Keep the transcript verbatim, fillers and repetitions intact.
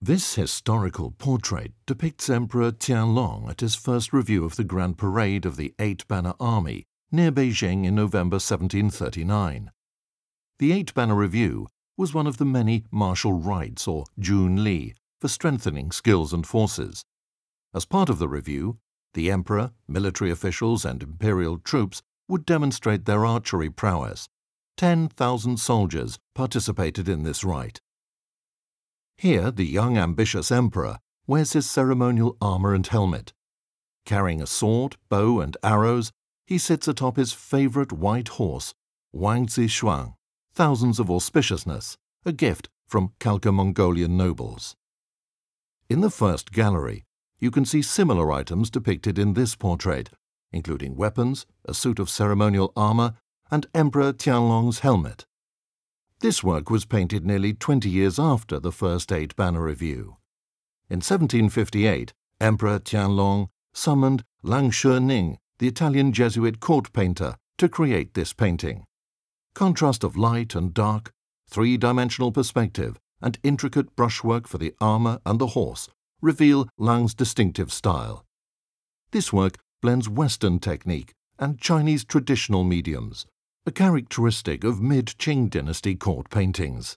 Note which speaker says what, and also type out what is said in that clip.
Speaker 1: This historical portrait depicts Emperor Tianlong at his first review of the Grand Parade of the Eight Banner Army near Beijing in November seventeen thirty-nine. The Eight Banner Review was one of the many martial rites, or Junli, for strengthening skills and forces. As part of the review, the emperor, military officials and imperial troops would demonstrate their archery prowess. Ten thousand soldiers participated in this rite. Here, the young ambitious emperor wears his ceremonial armor and helmet. Carrying a sword, bow and arrows, he sits atop his favorite white horse, Wang Zishuang, thousands of auspiciousness, a gift from Khalkha-Mongolian nobles. In the first gallery, you can see similar items depicted in this portrait, including weapons, a suit of ceremonial armor, and Emperor Tianlong's helmet. This work was painted nearly twenty years after the first Eight Banner Review. In seventeen fifty-eight, Emperor Tianlong summoned Lang Shening, the Italian Jesuit court painter, to create this painting. Contrast of light and dark, three-dimensional perspective, and intricate brushwork for the armor and the horse reveal Lang's distinctive style. This work blends Western technique and Chinese traditional mediums, a characteristic of mid-Qing dynasty court paintings.